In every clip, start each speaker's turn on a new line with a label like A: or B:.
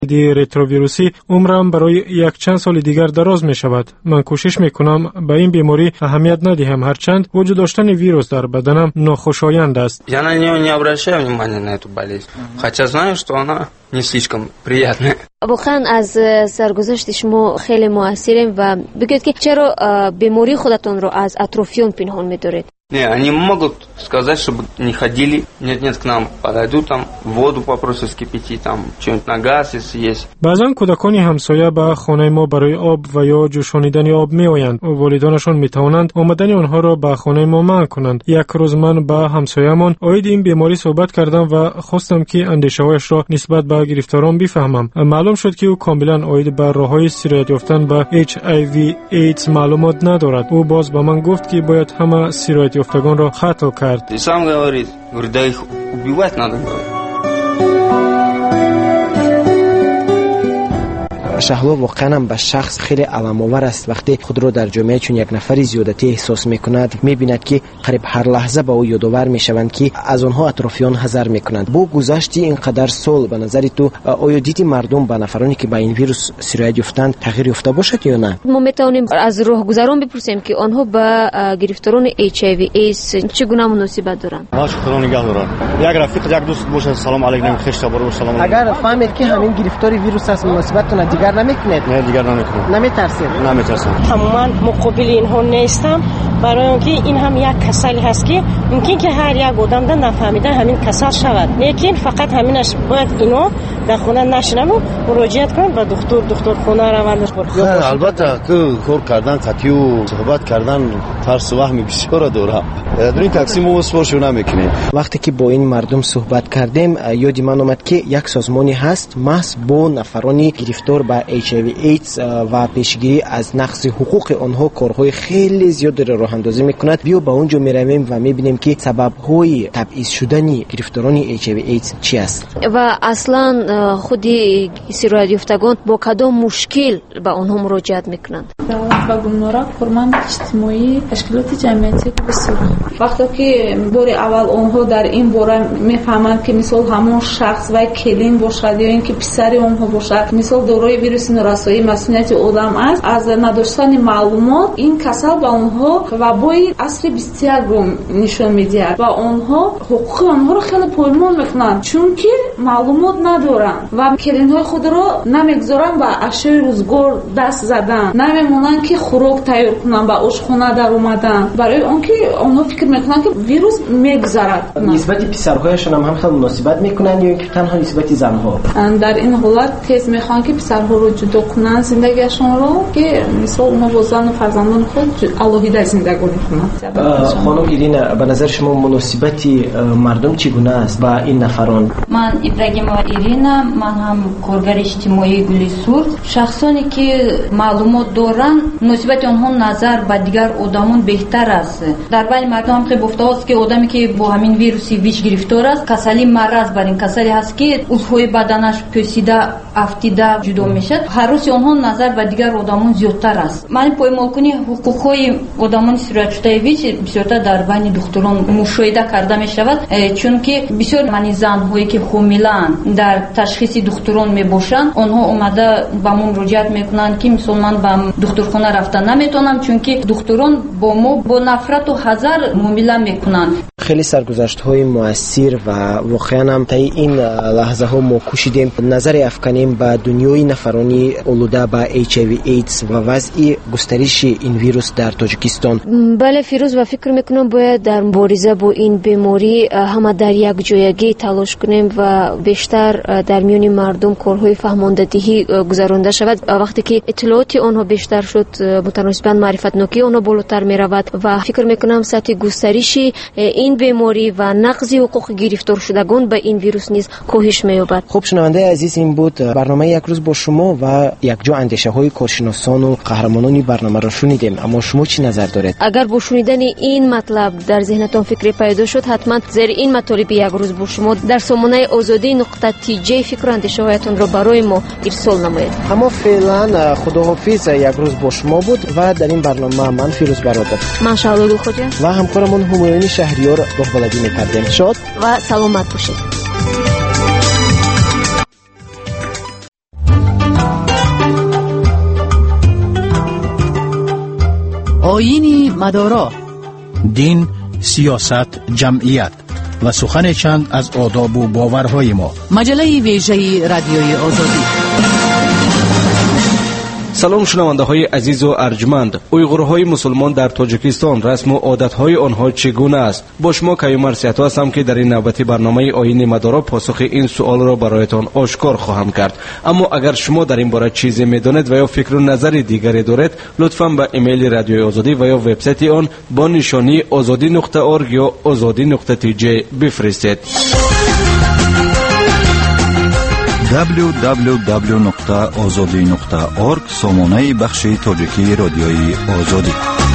A: رتروویروسی عمرم برای یک چند سال دیگر دراز می شود. من کوشش می کنم به این بیماری اهمیت ندهم، هرچند وجود داشتن ویروس در بدنم ناخوشایند است.
B: Я на нее не обращаю внимания на эту болезнь, хотя знаю, что она не слишком приятная.
C: واقعا از سرگذشت شما خیلی موثریم و بگید که چرا بیماری خودتون رو از اطرافیان پنهان می‌دارید؟
B: Не, они могут сказать, чтобы не ходили. Нет, к нам подойдут, там воду попросят вскипятить, там что-нибудь на газ, если есть.
A: بعضن کودکان همسایه به خانه ما برای آب و یا جوشانیدن آب می آیند. والدانشان می توانند آمدن آنها را به خانه ما منع کنند. یک روز من با همسایه‌مان عید این بیماری صحبت کردم و خواستم که اندیشه‌هایش را نسبت به گرفتاران بفهمم. معلوم شد که او کاملا عید به راه‌های سیرایت یافتن به HIV AIDS معلومات ندارد. او باز به من گفت که باید همه سیرایت یافتگان را خطا کرد.
B: И сам говорит, да их убивать надо, говорит.
D: شهلا واقعا به شخص خیلی علام‌آور است وقتی خود را در جامعه چون یک نفر زیادتی احساس می‌کند، می‌بیند که قریب هر لحظه به او یادآور می‌شوند که از آنها اطرافیان حذر می‌کنند. با گذشت اینقدر سال به نظر تو آیا دید مردم به نفرانی که به این ویروس سیرایت یافتند تغییر یافته باشد یا نه؟
C: ما می‌توانیم از راهگذران بپرسیم که آنها به گرفتاران HIV AIDS چگونه مناسبت دارند.
E: یک رفیق یک دوست باشه سلام علیکم خوش خبر و سلام.
D: اگر فهمید که همین گرفتاری ویروس است مناسبتتون دیگر نمیکنید؟
E: نه دیگر نمیکنم.
D: نمیترسید؟
E: نمیترسم.
F: من مقابل اینها نیستم برای اینکه این هم یک کسلی هست که ممکن که هر یک آدم در نفهمیده همین کسل شود، لیکن فقط همینش باید اینو در خونه نشینم و مراجعت کنم و دکتر خونه روندش
E: برد. البته که کار کردن قطعی و صحبت کردن ترس و وهم بسیار داره. در این تاکسی ما سوارش نمیکنیم.
D: وقتی که با این مردم صحبت کردیم یادی من اومد که یک سازمانی هست محض با نفرانی گرفتار به HIV AIDS و پیشگیری از نقض حقوق آنها کارهای خیلی زیاد راه اندازی میکند. بیا با اونجا میرویم و میبینیم که سبب‌های تبعیض شدن گرفتاران HIV AIDS چی است
C: و اصلا خود سیرایت یافتگان با کدام مشکل به آنها مراجعت میکنند.
G: و گمنارا فرمان اجتماعی تشکیلات جمعیتی بسیار وقتی که بار اول آنها در این باره میفهمند که مثلا همون شخص و کلین باشد یا اینکه پسر آنها باشد مثلا دارای ویروس نورسایی مسئولیت آدم است، از نداشتن معلومات این کسل به آنها وبای اصل بسیار رو نشون میدهد و آنها حقوق آنها رو خیلی پایمال میکنند چون که معلومات ندارن و کلین های خود رو نمیگذارن به اشیاء روزگار دست زدن، نمیمونن که خوراک تیار کنن به آشخانه در اومدن برای آنکه آنها فکر میکنن که ویروس میگذرد.
D: نسبت پسرهایشون هم خیلی مناسبت میکنن یا اینکه تنها نسبت زنها؟
G: در این حالت تیز میخوان که پسرها رو جدا کنن زندگیشون رو که مثلا اونها با زن و فرزندان خود الهیده زندگی کنن.
D: خانم ایرین به نظر شما مناسبت مردم چگونه است با این نفران؟
H: من ابراهیمова ایرینا، من هم کارگر اجتماعی گلی سرخ. شخصانی که معلومات دارن مناسبت آنها نظر به دیگر آدمان بهتر است. در بین مردم هم گفته است که آدمی که با همین ویروس ویژ گرفتار است کسلی مرض بر این کسلی هست که عضوهای بدنش پوسیده افتیده جدا میشد. هر روز آنها نظر به دیگر آدمان زیادتر است. من پایمال کنی حقوقهای آدمان سیرایت شده ویژ بسیارتر در بین دختران مشاهده کرده می شود چون که بسیار من زن‌هایی که حامله‌اند در تشخیص دکتران می باشند آنها اومده با ما مراجعت میکنند که مثلا من به دکترخانه رفتن نمیتونم چون که دکتران با ما با نفرت و حذر معامله میکنند.
D: خیلی سرگذشت‌های مؤثر و واقعا هم تا این لحظه ها ما کوشیدیم نظر افکنیم به دنیای نفرانی آلوده به HIV AIDS و وضع گسترش این ویروس در تاجیکستان.
C: بله فیروز و فکر میکنم باید در مبارزه با این بیماری همه در یک جایگی تلاش کنیم و بیشتر در میان مردم کارهای فهماندهی گذرانده شود. وقتی که اطلاعات آنها بیشتر شد متناسباً معرفت نوکی آنها بالاتر می رود و فکر میکنم سطح گسترش این بیماری و نقض حقوق گرفتار شدگان به این ویروس نیز کاهش می‌یابد.
D: خب شنونده عزیز این بود برنامه یک روز با شما و یک جو اندیشه های کارشناسان و قهرمانان برنامه را شنیدیم. اما شما چی نظر دارید؟
C: اگر با شنیدن این مطلب در ذهنتان فکری پیدا شد حتما زیر این مطالب یک روز با شما در سامانه azadi.tj فکر و اندیشه هایتان را برای ما ارسال نمایید.
D: اما فعلا خداحافظ. یک روز با شما بود و در این برنامه من فیروز برادر،
C: من شهلا گلخوجه
D: و همکارمون همایون شهریار داغبلدی می‌کردیم. شاد
C: و سلامت باشید.
I: آیین مدارا، دین، سیاست، جمعیت و سخن چند از آداب و باورهای ما. مجله ویژه رادیوی آزادی.
J: سلام شنونده های عزیز و ارجمند. اویغورهای مسلمان در تاجیکستان رسم و عادتهای آنها چگونه است؟ با شما کیومر سیاتو هستم که در این نوبتی برنامه آیین مدارا پاسخ این سوال را برایتان آشکار خواهم کرد. اما اگر شما در این باره چیزی میدانید و یا فکر و نظر دیگری دارید، لطفاً به ایمیل رادیوی آزادی و یا وبسایت آن با نشانی azadi.org یا azadi.tj بفرستید.
K: www.azadi.org سامانه بخش تاجیکی رادیوی آزادی.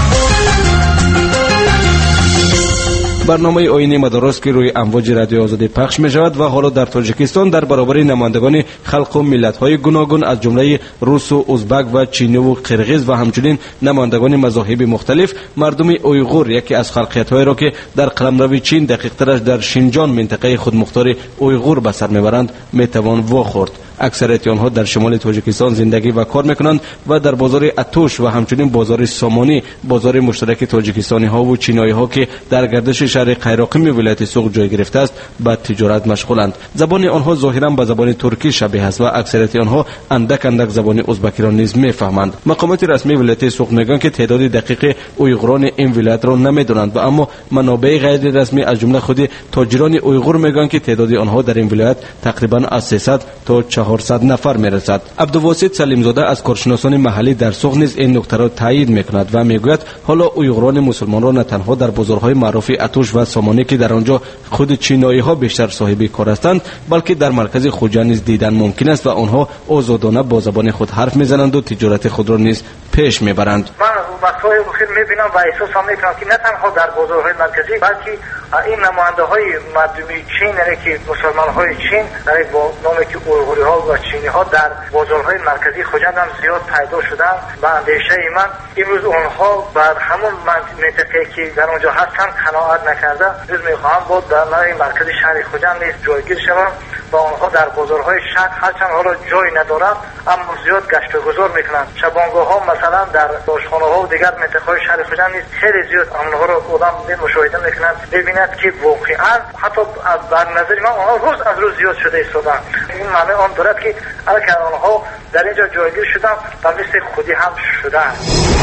J: برنامه آیین مدارس که روی امواج رادیو آزادی پخش می شود و حالا در تاجیکستان در برابر نمایندگان خلق و ملت های گوناگون از جمله روس و ازبک و چینی و قرغیز و همچنین نمایندگان مذاهب مختلف، مردم اویغور یکی از خلقیت های را که در قلمرو چین دقیق ترش در شینجان منطقه خودمختار اویغور به سر میبرند میتوان واخورد. اکثریت آنها در شمال تاجیکستان زندگی و کار میکنند و در بازار اتوش و همچنین بازار سامانی، بازار مشترک تاجیکستانی ها و چینایی ها که در گردش شهر قیراقیم ولایت سوق جای گرفته است به تجارت مشغولند. زبان آنها ظاهرا به زبان ترکی شبیه است و اکثریت آنها اندک زبان ازبکی را نیز میفهمند. مقامات رسمی ولایت سوق میگویند که تعداد دقیق اویغوران این ولایت را نمیدانند و اما منابع غیر رسمی از جمله خود تاجران اویغور میگویند که تعداد آنها در این ولایت تقریبا از 300 تا 400 نفر میرسد. عبدالواسط سلیمزاده از کارشناسان محلی در سوق نیز این نکته را تایید میکند و میگوید حالا اویغوران مسلمان را نه تنها در بازارهای معروف اتوش و سامانی که در آنجا خود چینایی ها بیشتر صاحب کار هستند، بلکه در مرکز خوجا نیز دیدن ممکن است و آنها آزادانه با زبان خود حرف میزنند و تجارت خود را نیز پیش میبرند.
L: من وقت‌های اخیر میبینم و احساس هم میکنم که نه تنها در بازارهای مرکزی بلکه این نماینده های مردمی چین، یعنی که مسلمان های چین با نامی که اویغوری ها و چینی ها در بازارهای مرکزی خوجند هم زیاد پیدا شدن و اندیشه من امروز اونها بر همون منطقه که در اونجا هستن قناعت نکرده، روز میخواهم با در مرکز شهر خوجند نیز جایگیر شوم و آنها در بازارهای شهر هرچند حالا جای ندارند اما زیاد گشت و گذار میکنند. شبانگاه ها مثلا در آشخانه ها و دیگر منطقه های شهر خوجند نیز خیلی زیاد آنها را آدم مشاهده میکنند، ببیند که واقعا حتی بر نظر من آنها روز از روز زیاد شده ایستادند. این معنی آن دارد که اگر آنها در اینجا جایگیر شدند و مثل خودی هم شدند.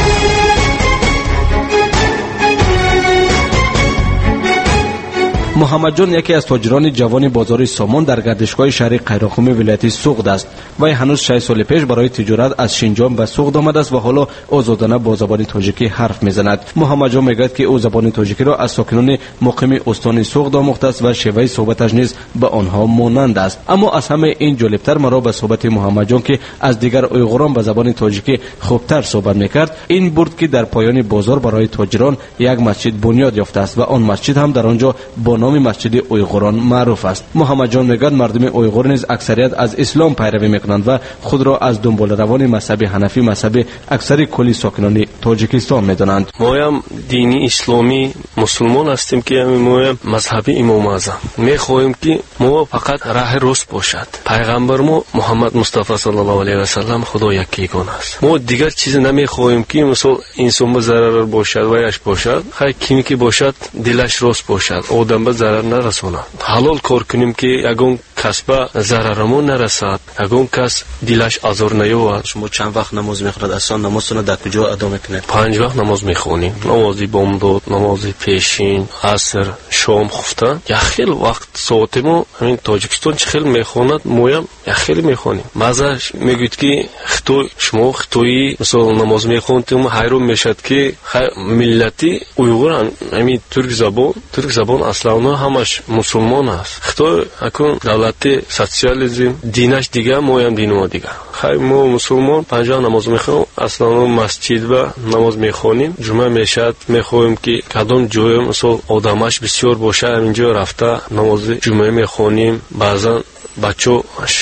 J: محمد جان یکی از تاجران جوان بازار سامان در گردشگاه شهر قیراقیم ولایت سوق است. وی هنوز 6 سال پیش برای تجارت از شینجان به سوق آمده است و حالا آزادانه با زبان تاجیکی حرف میزند. محمد جان میگوید که او زبان تاجیکی را از ساکنان مقیم استان سوق آموخته است و شیوه صحبتش نیز به آنها مانند است. اما از همه این جالبتر مرا به صحبت محمد جان که از دیگر اویغوران به زبان تاجیکی خوبتر صحبت میکرد این بود که در پایان بازار برای تاجران یک مسجد بنیاد یافته است و آن مسجد هم در آنجا با نام مسجد اویغوران معروف است. محمد جان میگوید مردم اویغور نیز اکثریت از اسلام پیروی میکنند و خود را از دنبال روان مذهب حنفی مذهب اکثر کلی ساکنان تاجیکستان میدانند.
M: ما هم دینی اسلامی مسلمان هستیم که ما هم مذهب امام اعظم میخواهیم که ما فقط راه راست باشد. پیغمبر ما محمد مصطفی صلی الله علیه و سلم خدا یگانه است. ما دیگر چیز نمیخواهیم که مثلا انسان به ضرر باشد و یش باشد، خیر کیمی که باشد دلش راست باشد، آدم به ضرر نرساند. حلال کار کنیم که یگان کس به ضررمون نرسد، یگان کس دلش آزار نیاورد.
J: شما چند وقت نماز میخونید؟ اصلا نمازتون در کجا ادا میکنید؟
M: 5 وقت نماز میخونیم. نماز بامداد، نماز پیشین، عصر، شام خفتن. یا خیلی وقت ساعت ما همین تاجیکستان چه خیلی میخواند، ما هم یا خیلی میخونیم. مزه میگوید که خطوی شما خطوی مثلا نماز میخونید ما حیران میشد که ملتی اویغور همین ترک زبان اصلا همش مسلمان است. خطوی اکن دولت سوسیالیسم دینش دیگه، ما هم دین ما دیگه. خیر ما مسلمان 5 نماز میخونیم، اصلا مسجد و نماز میخونیم. جمعه میشد میخوایم که کدام جای مثلا آدمش بسیار باشه اینجا رفته نماز جمعه میخونیم. بعضا بچه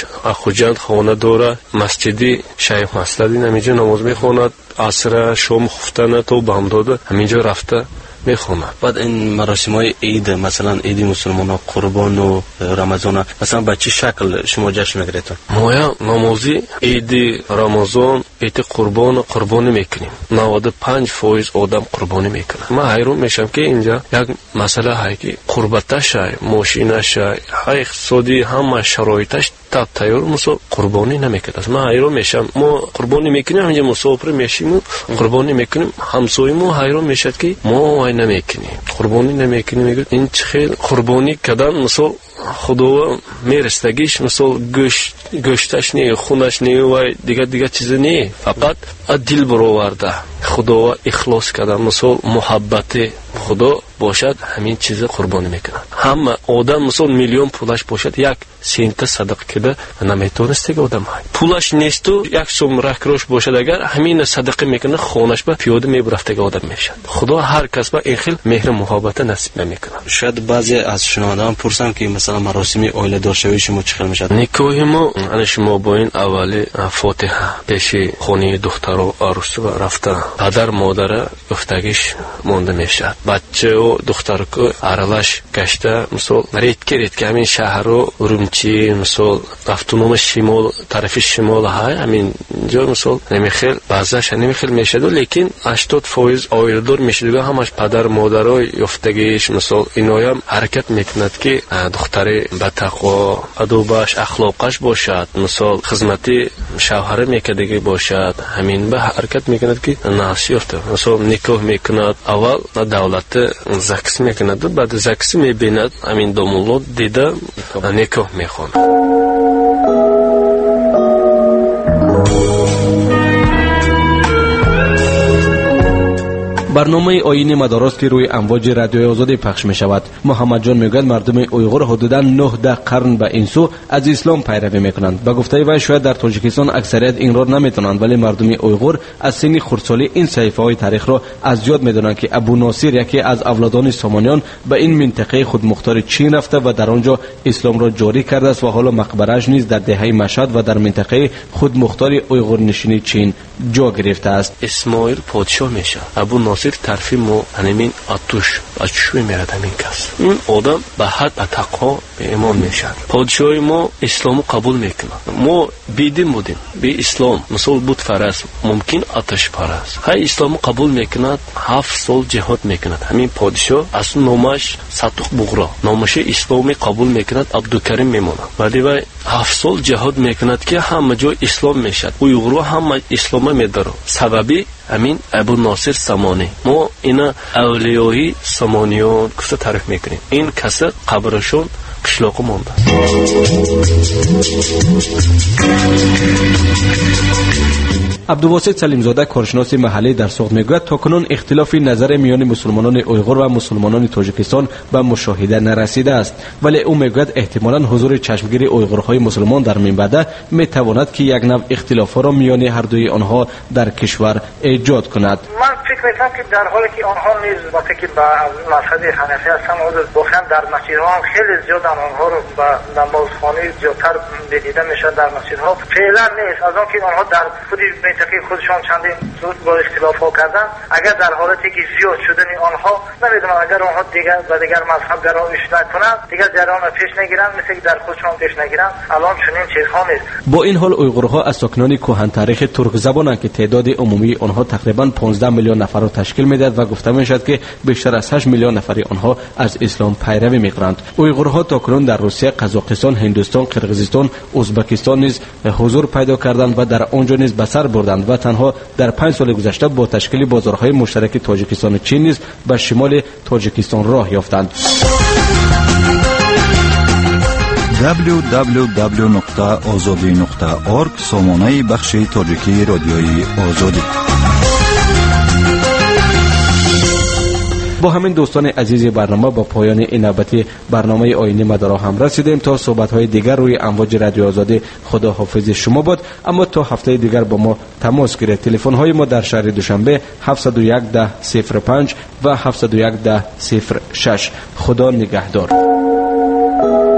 M: خوجند خانه داره مسجدی شیخ مسلدی همینجا نماز میخواند، عصر شام خفتن تو بامداد همینجا رفته میخونن.
N: بعد این مراسم‌های عید، مثلا عید مسلمان‌ها، قربان و رمضان، مثلا به چه شکل شما جشن میگیرید؟
M: ما نمازی عید رمضان، عید قربانی میکنیم. 95% آدم قربانی میکنه. من حیران میشم که اینجا یک مسئله هست که قربتش، ماشینش، اقتصادی همه شرایطش تیار مثلا قربانی نمیکنه. من حیران میشم. ما قربانی میکنیم، اینجا مسافر میشیم قربانی میکنیم، همسایه‌مون حیران میشد که ما وای نمیکنیم، قربانی نمیکنیم. میگه این چه خیلی قربانی کردن مثلا خدا میرستگیش مثلا گوشتش نه، خونش نه و دیگه چیز نه، فقط دل برآورده خدا اخلاص کردن مثلا محبت خدا باشد، همین چیز قربانی میکنه. همه آدم مثلا میلیون پولش باشد، یک سنت صدقه کده نمیتونست که آدم های پولش نیست و یک سوم رکروش باشد، اگر همین صدقه میکنه خونش به پیاده میبرفته که آدم میشد. خدا هر کس به این خیل مهر محبت نصیب نمیکنه.
N: شاید بعضی از شنوندگان پرسن که مثلا مراسم عائله دار شوی شما چه خیلی میشد؟
M: نکاح ما شما با این اول فاتحه پیش خانه دختر و عروس رفته، پدر مادر گفتگیش مونده میشد، بچه و دختر که عرلش گشته مثلا ریت که همین شهر رو رومچی مثلا رفتونم شمال طرف شمال های همین جا مثلا نمیخیل بعضش نمیخیل میشد، لیکن 80% عائله دار میشد همش پدر مادرای گفتگیش مثلا اینا هم حرکت میکند که دختر با تقوا ادبش اخلاقش باشد، مثلا خدمتی شوهر میکردگی باشد، همین به حرکت میکند که ناسیفته مثلا نکاح میکند. اول دولت زکس میکند، بعد زکس میبیند همین دامولو دیده نکاح میخواند.
J: برنامه آیین مدارس که روی امواج رادیوی آزادی پخش می شود. محمد جان میگوید مردم اویغور حدوداً 19 قرن به این سو از اسلام پیروی میکنند. به گفته وی شاید در تاجیکستان اکثریت این را نمیتونند، ولی مردم اویغور از سن خردسالی این صحیفه های تاریخ را از یاد میدونند که ابو ناصر یکی از اولادان سامانیان به این منطقه خودمختار چین رفته و در آنجا اسلام را جاری کرده است و حالا مقبرش نیز در دهه مشهد و در منطقه خودمختار اویغور نشینی چین جا گرفته است.
M: اسماعیل پادشاه میشه، ابو ناصر طرفی ما همین آتشوی میرد همین کس. این آدم به حد تقوا به ایمان میشد. پادشاهی ما اسلام قبول میکنه. ما بیدین بودیم به اسلام، مثلا بود فرض ممکن آتش پرست، های اسلام قبول میکند، 7 سال جهاد میکند. همین پادشاه اصلا نامش صدق بغرا، نامش اسلامی قبول میکند، عبدالکریم میمونه، ولی و 7 سال جهاد میکند که همه جا اسلام میشد. اویغورها همه اسلام میداره. سببی همین ابو ناصر سامانی. ما اینا اولیای سامانیان کسا تعریف میکنیم. این کسا قبرشون قشلاق مانده.
J: عبدالواسط سلیمزاده کارشناس محلی در سوخت میگوید تاکنون اختلاف نظر میان مسلمانان اویغور و مسلمانان تاجیکستان به مشاهده نرسیده است، ولی او میگوید احتمالاً حضور چشمگیر اویغورهای مسلمان در منبعد میتواند که یک نوع اختلاف را میان هر دوی آنها در کشور ایجاد کند.
L: من فکر میکنم که در حالی که آنها نیز وقتی که با مذهب حنفی هستند واقعا در مسجدها هم خیلی زیاد آنها رو با نمازخوانی زیادتر دیده میشن در مسجدها، فعلا نیست. از آن که آنها در خود منطقه خودشان چندین زود با اختلاف ها کردن، اگر در حالتی که زیاد شدن آنها نمیدونم اگر آنها دیگر و دیگر مذهب گرایش نکنند دیگر جریان پیش نگیرند مثل که در خودشان پیش نگیرند، الان چنین چیزها نیست.
J: با این حال اویغورها از ساکنان کهن تاریخ ترک زبانند که تعداد عمومی آنها تقریبا 15 میلیون نفر را تشکیل میدهد و گفته میشد که بیشتر از 8 میلیون نفری آنها از اسلام پیروی میکنند. اویغورها تاکنون در روسیه، قزاقستان، هندوستان، قرقیزستان، ازبکستان نیز حضور پیدا کردند و در آنجا نیز به سر بردند و تنها در 5 سال گذشته با تشکیل بازارهای مشترک تاجیکستان و چین نیز به شمال تاجیکستان راه یافتند.
K: www.azadi.org سامانه بخش تاجیکی رادیوی آزادی.
J: با همین دوستان عزیز برنامه با پایان این نوبت برنامه آیین مدارا هم رسیدیم. تا صحبت‌های دیگر روی امواج رادیو آزادی خدا حافظ شما باد. اما تا هفته دیگر با ما تماس گیرید. تلفن‌های ما در شهر دوشنبه 701 1005 و 701 1006. خدا نگهدار.